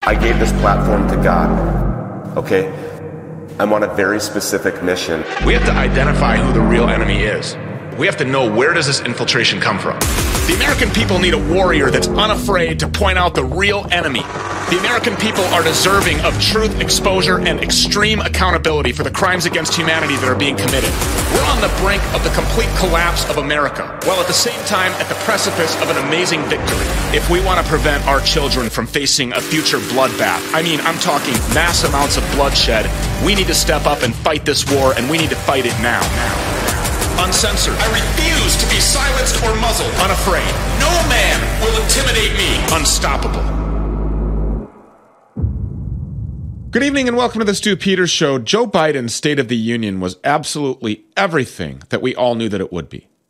I gave this platform to God, okay? I'm on a very specific mission. We have to identify who the real enemy is. We have to know, where does this infiltration come from? The American people need a warrior that's unafraid to point out the real enemy. The American people are deserving of truth, exposure, and extreme accountability for the crimes against humanity that are being committed. We're on the brink of the complete collapse of America, while at the same time at the precipice of an amazing victory. If we want to prevent our children from facing a future bloodbath, I'm talking mass amounts of bloodshed, we need to step up and fight this war, and we need to fight it now. Uncensored. I refuse to be silenced or muzzled. Unafraid. No man will intimidate me. Unstoppable. Good evening and welcome to the Stu Peters Show. Joe Biden's State of the Union was absolutely everything that we all knew that it would be.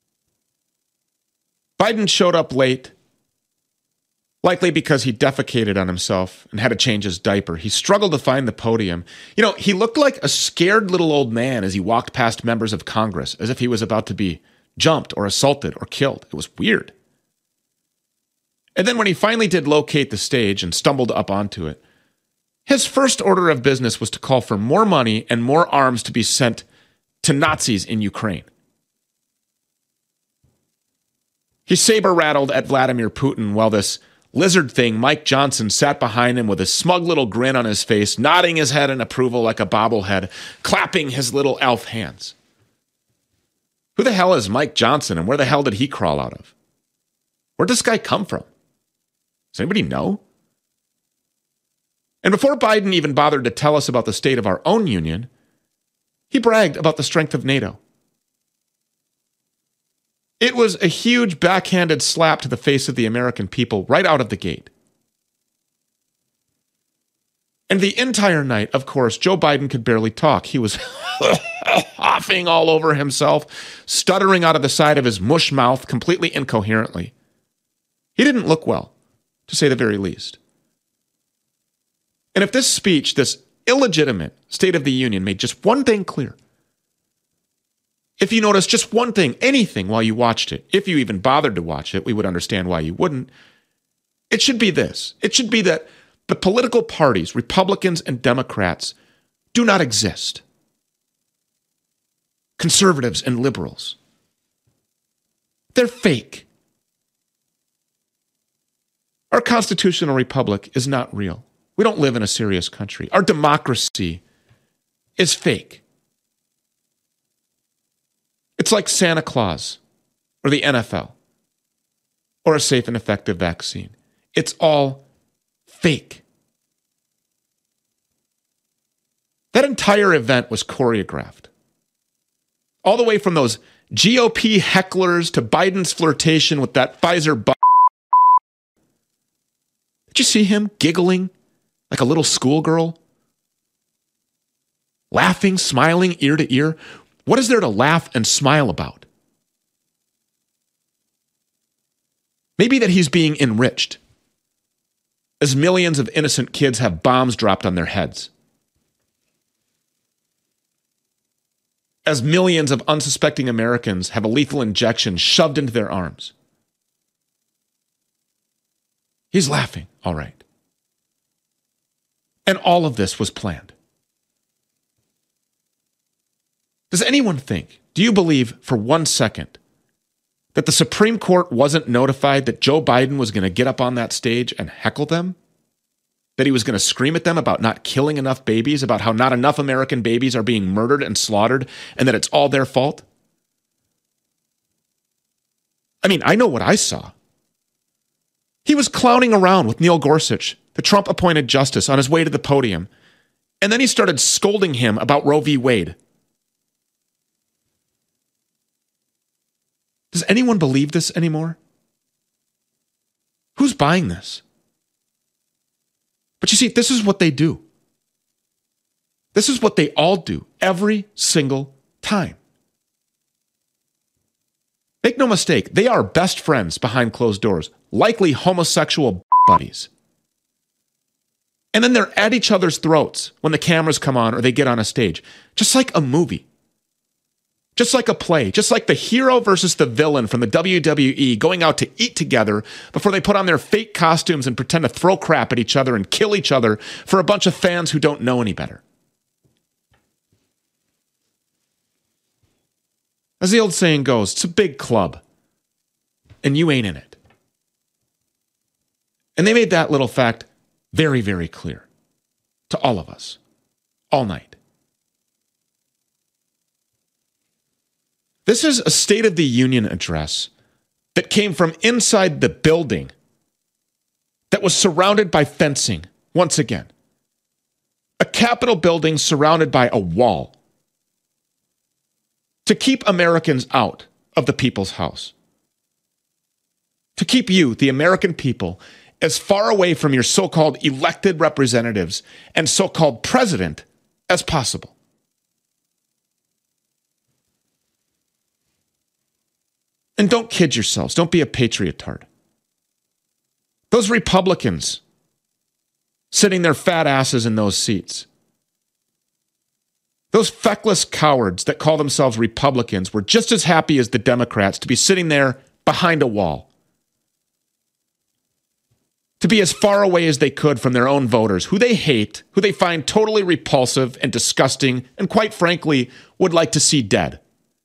Biden showed up late, likely because he defecated on himself and had to change his diaper. He struggled to find the podium. He looked like a scared little old man as he walked past members of Congress, as if he was about to be jumped or assaulted or killed. It was weird. And then when he finally did locate the stage and stumbled up onto it, his first order of business was to call for more money and more arms to be sent to Nazis in Ukraine. He saber-rattled at Vladimir Putin while this lizard thing, Mike Johnson, sat behind him with a smug little grin on his face, nodding his head in approval like a bobblehead, clapping his little elf hands. Who the hell is Mike Johnson, and where the hell did he crawl out of? Where'd this guy come from? Does anybody know? And before Biden even bothered to tell us about the state of our own union, he bragged about the strength of NATO. It was a huge backhanded slap to the face of the American people right out of the gate. And the entire night, of course, Joe Biden could barely talk. He was huffing all over himself, stuttering out of the side of his mush mouth completely incoherently. He didn't look well, to say the very least. And if this speech, this illegitimate State of the Union, made just one thing clear, if you noticed just one thing, anything while you watched it, if you even bothered to watch it, we would understand why you wouldn't. It should be this. It should be that the political parties, Republicans and Democrats, do not exist. Conservatives and liberals. They're fake. Our constitutional republic is not real. We don't live in a serious country. Our democracy is fake. It's like Santa Claus or the NFL or a safe and effective vaccine. It's all fake. That entire event was choreographed. All the way from those GOP hecklers to Biden's flirtation with that Pfizer Did you see him giggling like a little schoolgirl? Laughing, smiling ear to ear. What is there to laugh and smile about? Maybe that he's being enriched, as millions of innocent kids have bombs dropped on their heads. As millions of unsuspecting Americans have a lethal injection shoved into their arms. He's laughing, all right. And all of this was planned. Does anyone think, do you believe for 1 second, that the Supreme Court wasn't notified that Joe Biden was going to get up on that stage and heckle them? That he was going to scream at them about not killing enough babies, about how not enough American babies are being murdered and slaughtered, and that it's all their fault? I know what I saw. He was clowning around with Neil Gorsuch, the Trump-appointed justice, on his way to the podium, and then he started scolding him about Roe v. Wade. Does anyone believe this anymore? Who's buying this? But you see, this is what they do. This is what they all do every single time. Make no mistake, they are best friends behind closed doors, likely homosexual buddies. And then they're at each other's throats when the cameras come on or they get on a stage, just like a movie. Just like a play, just like the hero versus the villain from the WWE going out to eat together before they put on their fake costumes and pretend to throw crap at each other and kill each other for a bunch of fans who don't know any better. As the old saying goes, it's a big club, and you ain't in it. And they made that little fact very, very clear to all of us, all night. This is a State of the Union address that came from inside the building that was surrounded by fencing, once again. A Capitol building surrounded by a wall to keep Americans out of the people's house. To keep you, the American people, as far away from your so-called elected representatives and so-called president as possible. And don't kid yourselves. Don't be a patriotard. Those Republicans sitting their fat asses in those seats, those feckless cowards that call themselves Republicans were just as happy as the Democrats to be sitting there behind a wall, to be as far away as they could from their own voters, who they hate, who they find totally repulsive and disgusting, and quite frankly, would like to see dead.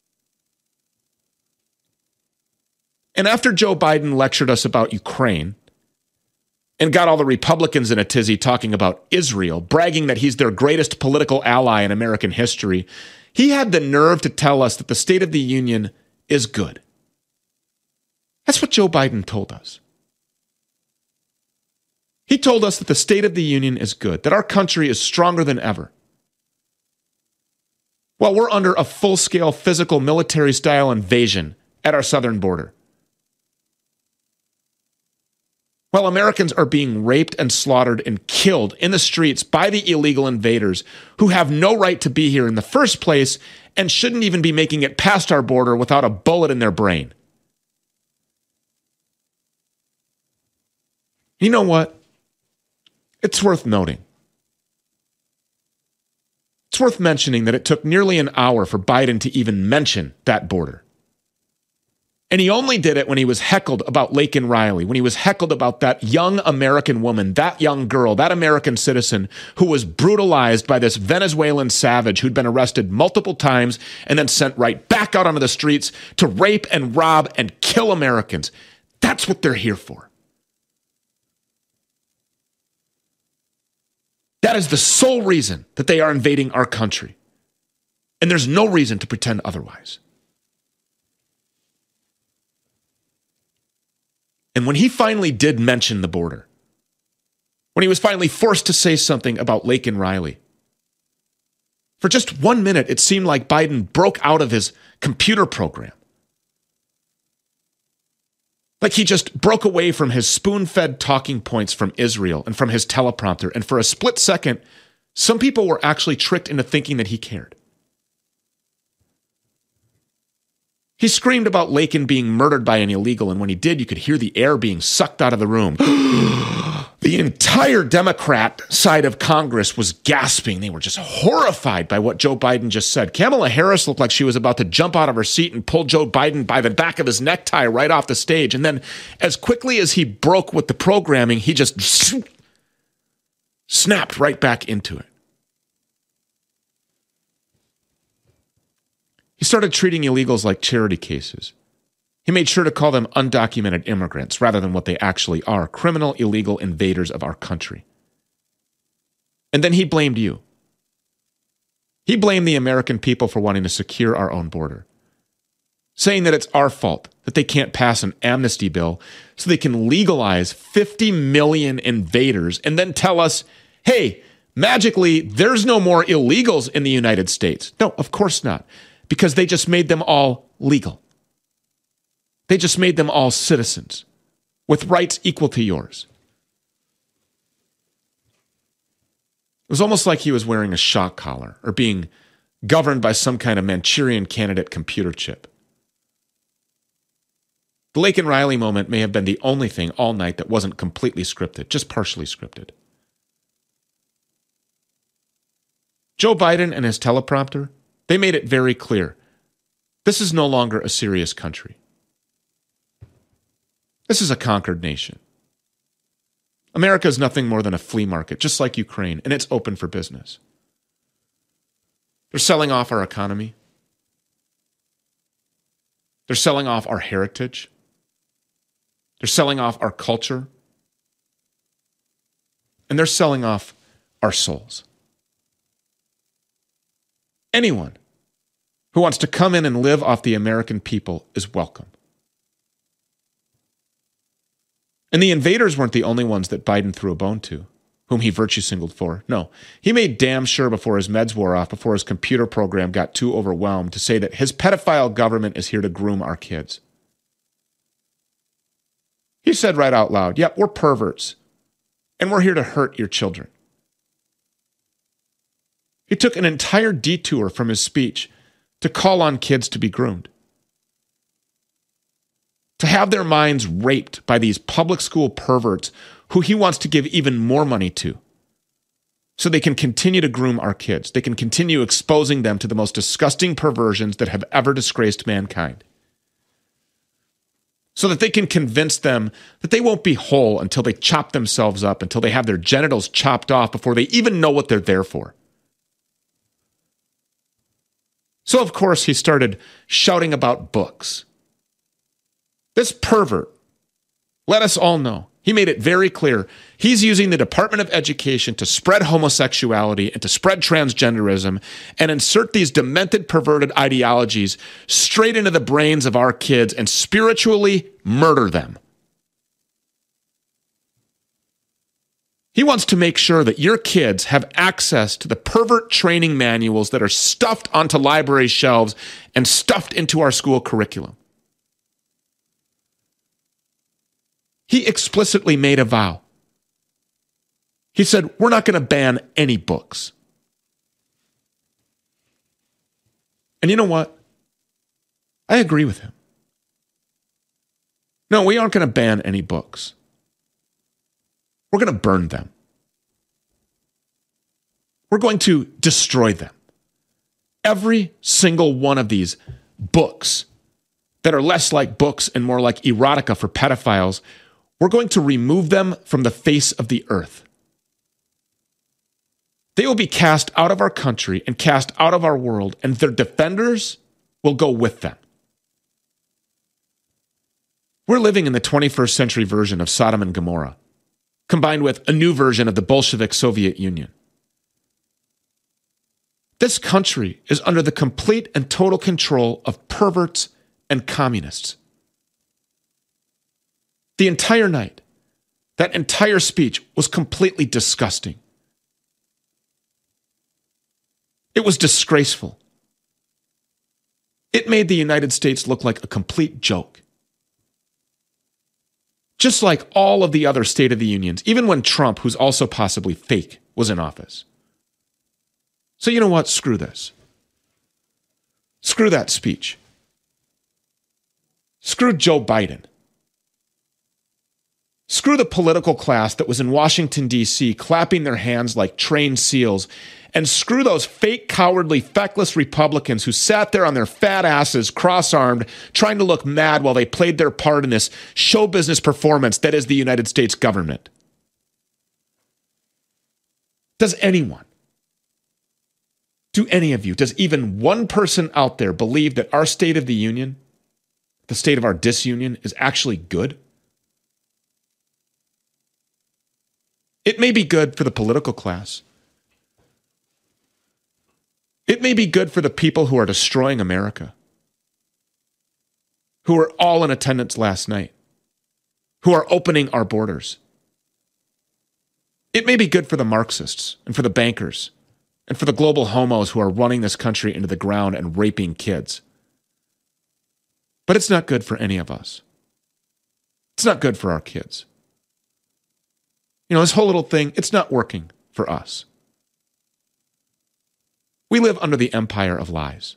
And after Joe Biden lectured us about Ukraine and got all the Republicans in a tizzy talking about Israel, bragging that he's their greatest political ally in American history, he had the nerve to tell us that the State of the Union is good. That's what Joe Biden told us. He told us that the State of the Union is good, that our country is stronger than ever. Well, we're under a full-scale physical military-style invasion at our southern border. While Americans are being raped and slaughtered and killed in the streets by the illegal invaders who have no right to be here in the first place and shouldn't even be making it past our border without a bullet in their brain. You know what? It's worth noting. It's worth mentioning that it took nearly an hour for Biden to even mention that border. And he only did it when he was heckled about Laken Riley, when he was heckled about that young American woman, that young girl, that American citizen who was brutalized by this Venezuelan savage who'd been arrested multiple times and then sent right back out onto the streets to rape and rob and kill Americans. That's what they're here for. That is the sole reason that they are invading our country. And there's no reason to pretend otherwise. And when he finally did mention the border, when he was finally forced to say something about Laken Riley, for just 1 minute, it seemed like Biden broke out of his computer program. Like he just broke away from his spoon-fed talking points from Israel and from his teleprompter. And for a split second, some people were actually tricked into thinking that he cared. He screamed about Laken being murdered by an illegal, and when he did, you could hear the air being sucked out of the room. The entire Democrat side of Congress was gasping. They were just horrified by what Joe Biden just said. Kamala Harris looked like she was about to jump out of her seat and pull Joe Biden by the back of his necktie right off the stage. And then as quickly as he broke with the programming, he just snapped right back into it. He started treating illegals like charity cases. He made sure to call them undocumented immigrants rather than what they actually are, criminal illegal invaders of our country. And then he blamed you. He blamed the American people for wanting to secure our own border, saying that it's our fault that they can't pass an amnesty bill so they can legalize 50 million invaders and then tell us, hey, magically, there's no more illegals in the United States. No, of course not. Because they just made them all legal. They just made them all citizens with rights equal to yours. It was almost like he was wearing a shock collar or being governed by some kind of Manchurian candidate computer chip. The Laken Riley moment may have been the only thing all night that wasn't completely scripted, just partially scripted. Joe Biden and his teleprompter, they made it very clear This is no longer a serious country. This is a conquered nation. America is nothing more than a flea market, just like Ukraine, and it's open for business. They're selling off our economy. They're selling off our heritage. They're selling off our culture. And they're selling off our souls. Anyone who wants to come in and live off the American people is welcome. And the invaders weren't the only ones that Biden threw a bone to, whom he virtue signaled for. No, he made damn sure before his meds wore off, before his computer program got too overwhelmed, to say that his pedophile government is here to groom our kids. He said right out loud, yep, we're perverts, and we're here to hurt your children. He took an entire detour from his speech to call on kids to be groomed, to have their minds raped by these public school perverts who he wants to give even more money to, so they can continue to groom our kids. They can continue exposing them to the most disgusting perversions that have ever disgraced mankind, so that they can convince them that they won't be whole until they chop themselves up, until they have their genitals chopped off before they even know what they're there for. So, of course, he started shouting about books. This pervert, let us all know, he made it very clear he's using the Department of Education to spread homosexuality and to spread transgenderism and insert these demented, perverted ideologies straight into the brains of our kids and spiritually murder them. He wants to make sure that your kids have access to the pervert training manuals that are stuffed onto library shelves and stuffed into our school curriculum. He explicitly made a vow. He said, we're not going to ban any books. And you know what? I agree with him. No, we aren't going to ban any books. We're going to burn them. We're going to destroy them. Every single one of these books that are less like books and more like erotica for pedophiles, we're going to remove them from the face of the earth. They will be cast out of our country and cast out of our world, and their defenders will go with them. We're living in the 21st century version of Sodom and Gomorrah, combined with a new version of the Bolshevik Soviet Union. This country is under the complete and total control of perverts and communists. The entire night, that entire speech was completely disgusting. It was disgraceful. It made the United States look like a complete joke. Just like all of the other State of the Unions, even when Trump, who's also possibly fake, was in office. So you know what? Screw this. Screw that speech. Screw Joe Biden. Screw the political class that was in Washington, D.C., clapping their hands like trained seals. And screw those fake, cowardly, feckless Republicans who sat there on their fat asses, cross-armed, trying to look mad while they played their part in this show business performance that is the United States government. Does anyone, do any of you, does even one person out there believe that our State of the Union, the state of our disunion, is actually good? It may be good for the political class. It may be good for the people who are destroying America, who were all in attendance last night, who are opening our borders. It may be good for the Marxists and for the bankers and for the global homos who are running this country into the ground and raping kids. But it's not good for any of us. It's not good for our kids. You know, this whole little thing, it's not working for us. We live under the empire of lies.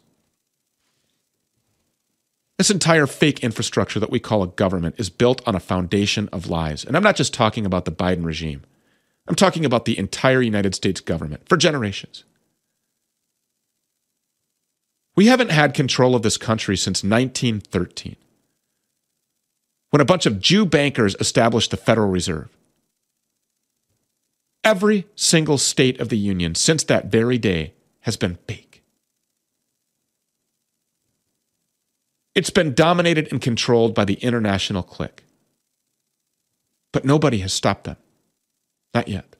This entire fake infrastructure that we call a government is built on a foundation of lies. And I'm not just talking about the Biden regime. I'm talking about the entire United States government for generations. We haven't had control of this country since 1913, when a bunch of Jew bankers established the Federal Reserve. Every single state of the Union since that very day has been fake. It's been dominated and controlled by the international clique. But nobody has stopped them. Not yet.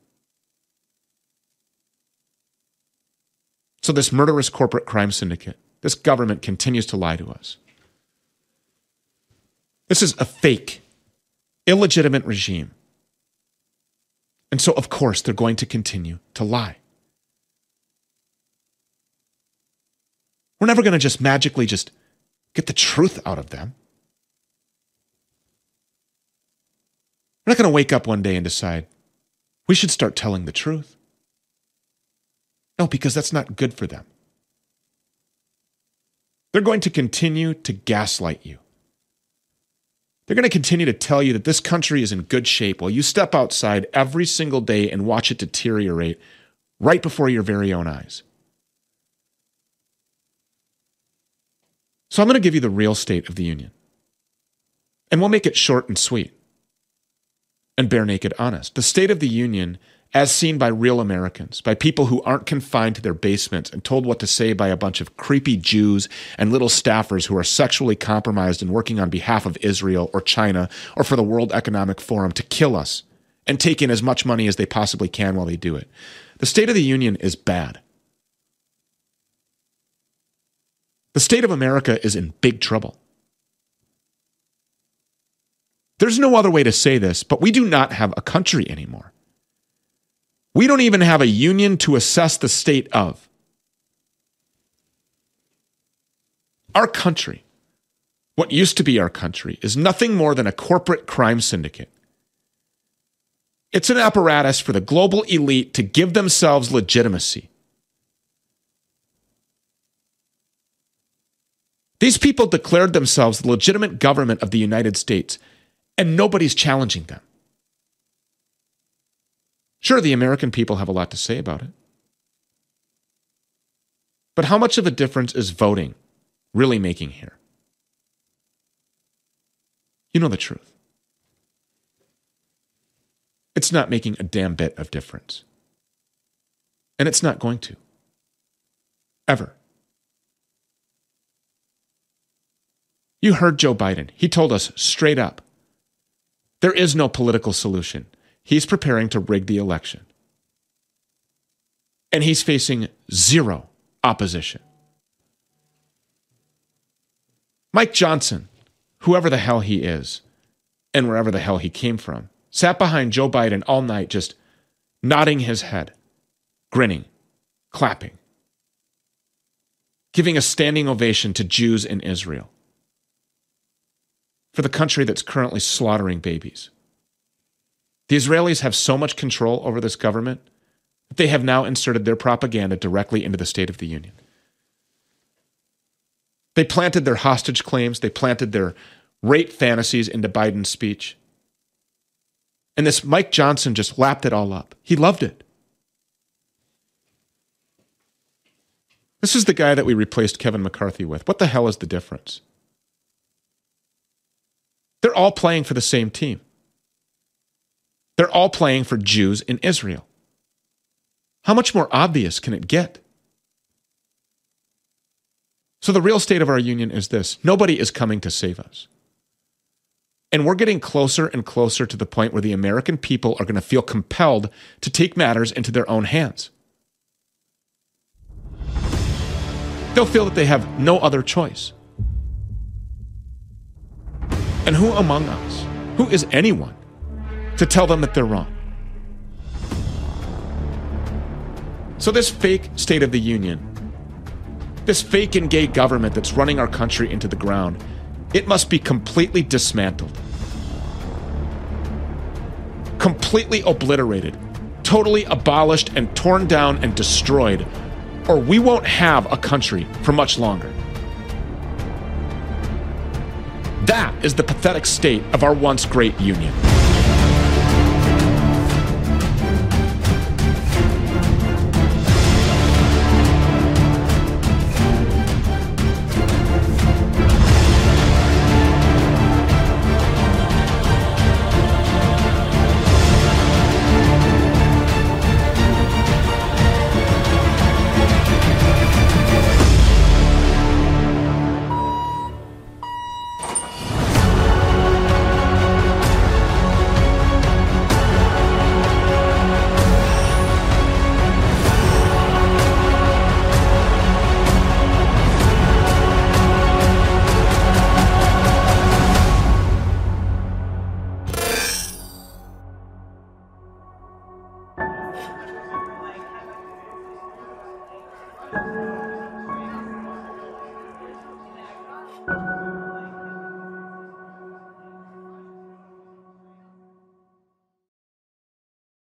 So this murderous corporate crime syndicate, this government continues to lie to us. This is a fake, illegitimate regime. And so, of course, they're going to continue to lie. We're never going to just magically just get the truth out of them. We're not going to wake up one day and decide we should start telling the truth. No, because that's not good for them. They're going to continue to gaslight you. They're going to continue to tell you that this country is in good shape while you step outside every single day and watch it deteriorate right before your very own eyes. So I'm going to give you the real state of the union. And we'll make it short and sweet and bare naked honest. The state of the union as seen by real Americans, by people who aren't confined to their basements and told what to say by a bunch of creepy Jews and little staffers who are sexually compromised and working on behalf of Israel or China or for the World Economic Forum to kill us and take in as much money as they possibly can while they do it. The State of the Union is bad. The state of America is in big trouble. There's no other way to say this, but we do not have a country anymore. We don't even have a union to assess the state of. Our country, what used to be our country, is nothing more than a corporate crime syndicate. It's an apparatus for the global elite to give themselves legitimacy. These people declared themselves the legitimate government of the United States, and nobody's challenging them. Sure, the American people have a lot to say about it. But how much of a difference is voting really making here? You know the truth. It's not making a damn bit of difference. And it's not going to. Ever. You heard Joe Biden. He told us straight up, there is no political solution. He's preparing to rig the election. And he's facing zero opposition. Mike Johnson, whoever the hell he is, and wherever the hell he came from, sat behind Joe Biden all night just nodding his head, grinning, clapping, giving a standing ovation to Jews in Israel for the country that's currently slaughtering babies. The Israelis have so much control over this government that they have now inserted their propaganda directly into the State of the Union. They planted their hostage claims. They planted their rape fantasies into Biden's speech. And this Mike Johnson just lapped it all up. He loved it. This is the guy that we replaced Kevin McCarthy with. What the hell is the difference? They're all playing for the same team. They're all playing for Jews in Israel. How much more obvious can it get? So the real state of our union is this. Nobody is coming to save us. And we're getting closer and closer to the point where the American people are going to feel compelled to take matters into their own hands. They'll feel that they have no other choice. And who among us, who is anyone, to tell them that they're wrong? So this fake State of the Union, this fake and gay government that's running our country into the ground, it must be completely dismantled, completely obliterated, totally abolished and torn down and destroyed, or we won't have a country for much longer. That is the pathetic state of our once great union.